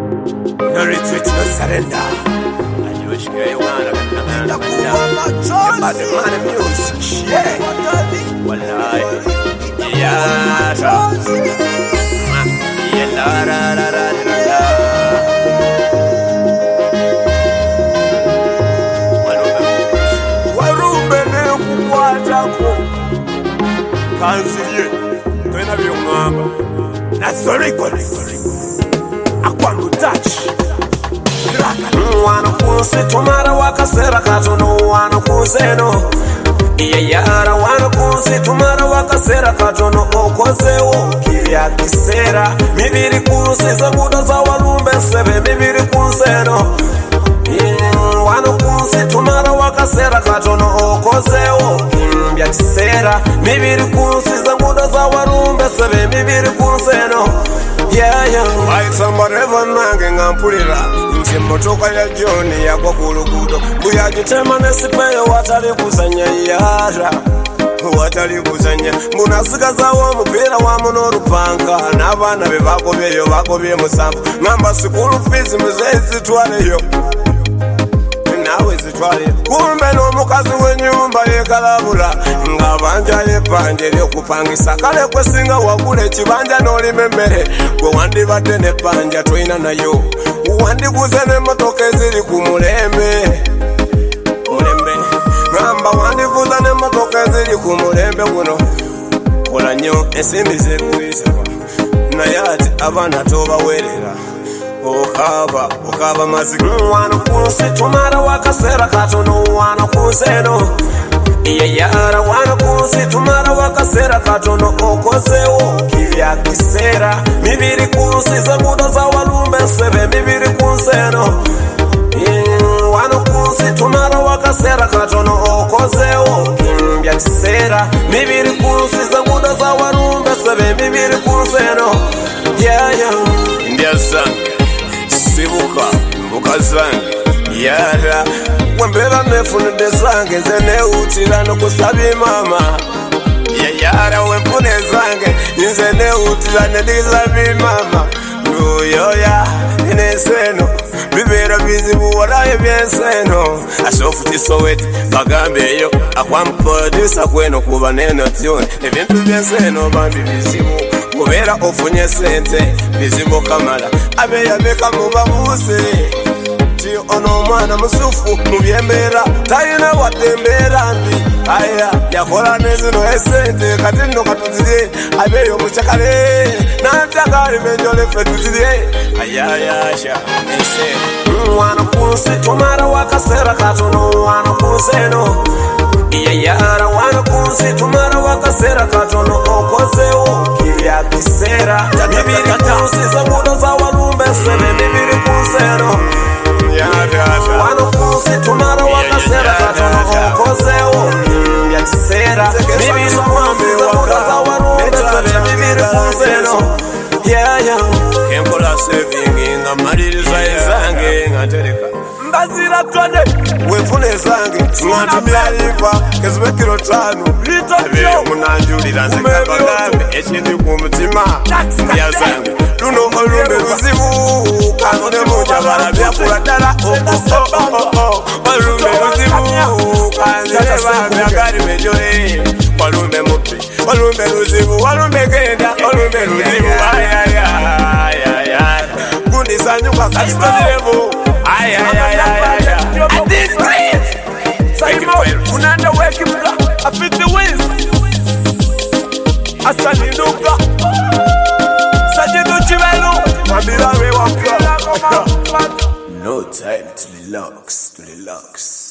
No retreat, no surrender. And you wish you wanna get the man of music. Yeah. Wallahi. Yeah. Yeah, la la la la la. Warumbe ne kukwatako. Kanziye. Twena byongamba. Nazo records. Akwangu touch. Wana kunsi tumara wakasera katono wana kunseno. Iyayara wana kunsi tumara wakasera katono okozewo kirya kisera. Mibiri kunsi za muda za walumbe sebe mibiri kunseno. Wana kunsi tumara wakasera katono okozewo kirya kisera. Mibiri kunsi za muda za walumbe sebe mibiri kunseno. Like somebody ever nange ngampulira nti motoka ya John yagwa ku luguudo buyagitema nesipeyo watali kuzanya yara watali kuzanya munasigazawo omupiira wamu n'olupanka n'abaana be bagobyeyo bagobye musanvu ngamba sikulu fees muzeyi zitwaleyo nawe zitwaleyo kumbe n'omukazi w'ennyumba yekalabula ng'abanja yepanja eryokupangisa kale kwesinga wagula ekibanja n'olima emmere gwe wandibadde n'ebbanja toyina nayo wandiguze n'emmotoka eziri ku mulembe ngamba wandivuza n'emmotoka eziri ku mulembe guno kola nnyo ensimbi zekuyisibwa naye ati abaana tobaweerera okaba mazigo wana kunsi tumara wakasera katono wana kunseno. Iyayara wana kunsi tumara wakasera katono okozewo kirya kisera. Mibiri kunsi za muda za walumbe sebe mibiri kunseno. Wana kunsi tumara wakasera katono okozewo kirya kisera. Mibiri kunsi za muda za walumbe sebe mibiri kunseno. India zange sibuka mbuka zange yara wembera nefunide zange nze newutira nokusaba mama yara wempune zange nze newutira nedisaba mama nuyoya eneseno bibera bizibu walaye byenseno asofuti soweti bagambeyo akwampodisa kweno kuba neno tyone ebintu byenseno bambi bizibu kubera ofunye sente bizibu kamala abeyabeka mubabuse ti ono mwana musufu mubyembera tayina watembera mbi aya yakola nezino esente kati nno katuzirye abeyo mukyakale nantakali benjole ffe tuzirye ayayasha enseno wana kunsi tumara wakasera katono wana kunseno. Iyayara wana kunsi tumara wakasera katono okozewo kirya kisera. Mibiri kunsi za muda za walumbe sebe mibiri kunseno. Wana kunsi tumara wakasera katono okozewo kirya kisera. Mibiri kunsi za muda za walumbe sebe mibiri kunseno. Kenkola saving nga maliriza ezange nga ntereka mbazira tone wefune zange ngantumyaliva kezibekiro 5 ebeyo munanjulira nzekabagambe ekindi ku mutima ndya zange luno olumbe luzibu kanone mujabala byakula ddala olumbe luzibu kanzireba byagali bejole walumbe mupi walumbe luzibu walumbe genda walumbe luzibu Sanyuka kasitolevo ay at this great Saimo unanda weki mga afit the wins asaninuka sajidu chivelo mabira we wapla no time to relax